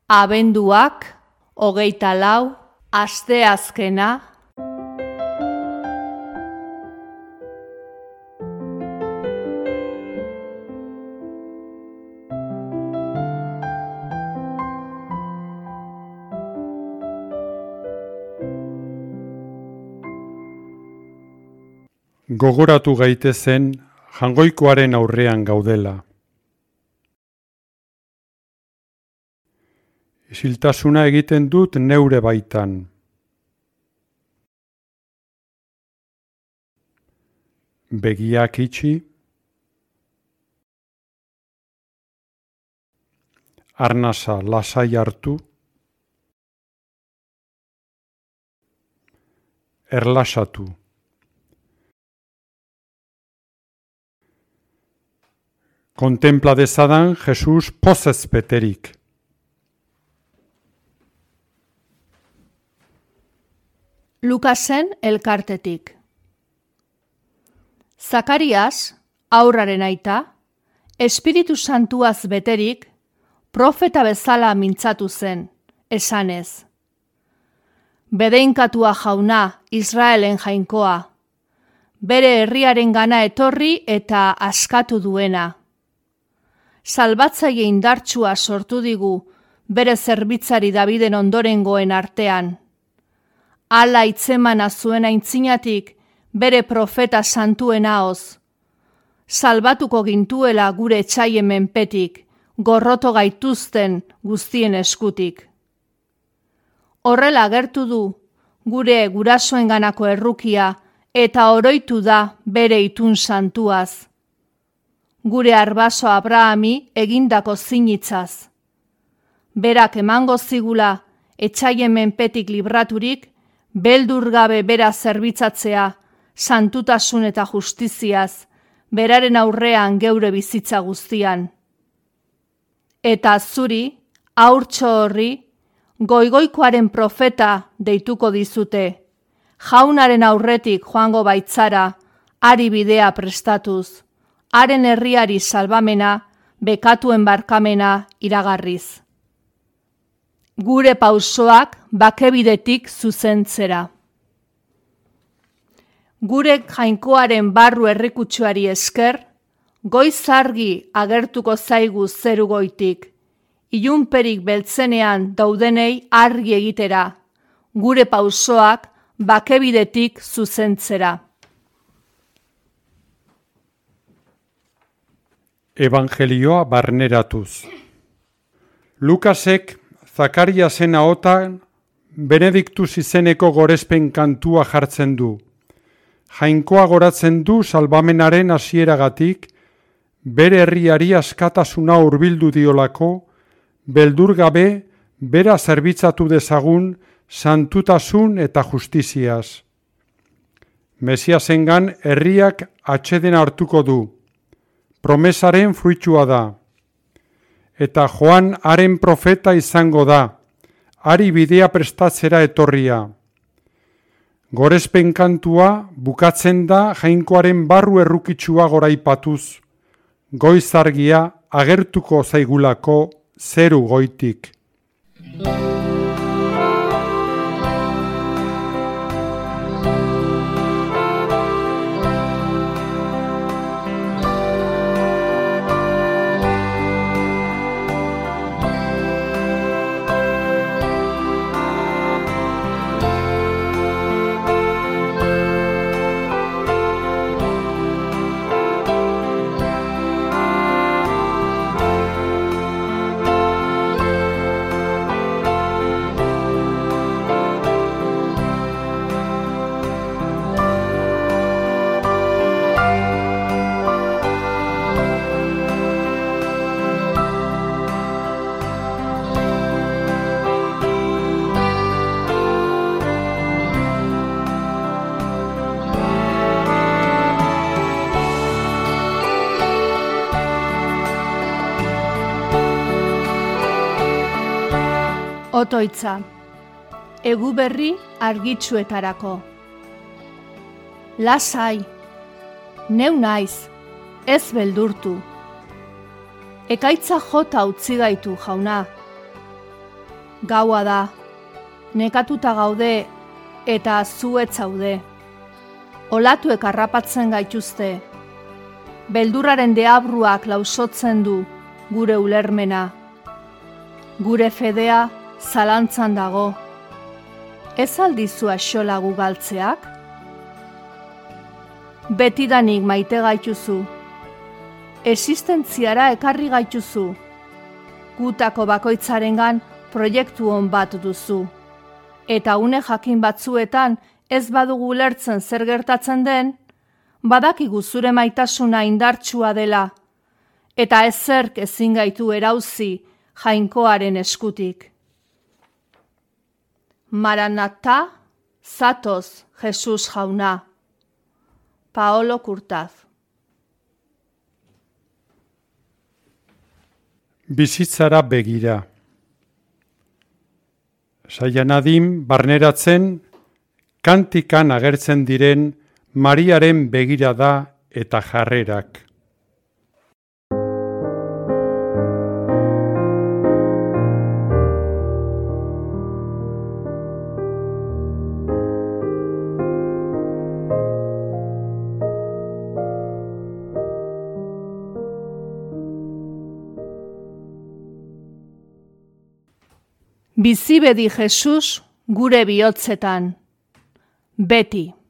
Abenduak 24, asteazkena. Gogoratu gaitezen Jangoikoaren aurrean gaudela. Isiltasuna egiten dut neure baitan. Begiak itxi, arnasa lasai hartu, erlasatu. Kontempla dezadan Jesus pozez beterik. Lukasen elkartetik. Zakarias, haurraren aita, Espiritu Santuaz beterik, profeta bezala mintzatu zen, esanez. Bedeinkatua jauna, Israelen jainkoa, bere herriaren gana etorri eta askatu duena. Salbatzaile indartsua sortu digu bere zerbitzari Daviden ondorengoen artean. Hala hitzemana zuen aintzinatik bere profeta santuen ahoz. Salbatuko gintuela gure etsaien menpetik, gorroto gaituzten guztien eskutik. Horrela agertu du gure gurasoenganako errukia eta oroitu da bere itun santuaz. Gure arbaso Abrahami egindako zinitzaz. Berak emango zigula etsaien menpetik libraturik, beldur gabe bera zerbitzatzea, santutasun eta justiziaz, beraren aurrean geure bizitza guztian. Eta zuri, haurtxo horri, goigoikoaren profeta deituko dizute, jaunaren aurretik joango baitzara, hari bidea prestatuz, haren herriari salbamena, bekatuen barkamena iragarriz. Gure pausoak bakebidetik zuzentzera. Gure jainkoaren barru errikutsuari esker, goiz argi agertuko zaigu zeru goitik, ilunperik beltzenean daudenei argi egitera, gure pausoak bakebidetik zuzentzera. Evangelioa barneratuz. Lukasek Zakariasen ahotan Benediktus izeneko gorespen kantua jartzen du. Jainkoa goratzen du salbamenaren hasieragatik, bere herriari askatasuna hurbildu diolako, beldur gabe bera zerbitzatu dezagun santutasun eta justiziaz. Mesiasengan herriak atseden hartuko du. Promesaren fruitua da. Eta Joan haren profeta izango da, hari bidea prestatzera etorria. Gorespen kantua bukatzen da jainkoaren barru errukitsua goraipatuz, goiz argia agertuko zaigulako zeru goitik. Otoitza, egu berri argitsuetarako. Lasai, neu naiz, ez beldurtu. Ekaitza jota utzi gaitu, jauna. Gaua da, nekatuta gaude eta zuet zaude. Olatuek harrapatzen gaituzte. Beldurraren deabruak lausotzen du gure ulermena. Gure fedea zalantzan dago. Ez aldizu axola gu galtzeak? Betidanik maite gaituzu. Existentziara ekarri gaituzu. Gutako bakoitzarengan proiektu on bat duzu. Eta une jakin batzuetan ez badugu ulertzen zer gertatzen den, badakigu zure maitasuna indartsua dela, eta ezerk ezin gaitu erauzi Jainkoaren eskutik. Maranatha, zatoz, Jesus jauna. Paolo Kurtaz. Bizitzara begira. Saia nadin barneratzen, kantikan agertzen diren Mariaren begirada eta jarrerak. Bizi bedi Jesus gure bihotzetan, beti.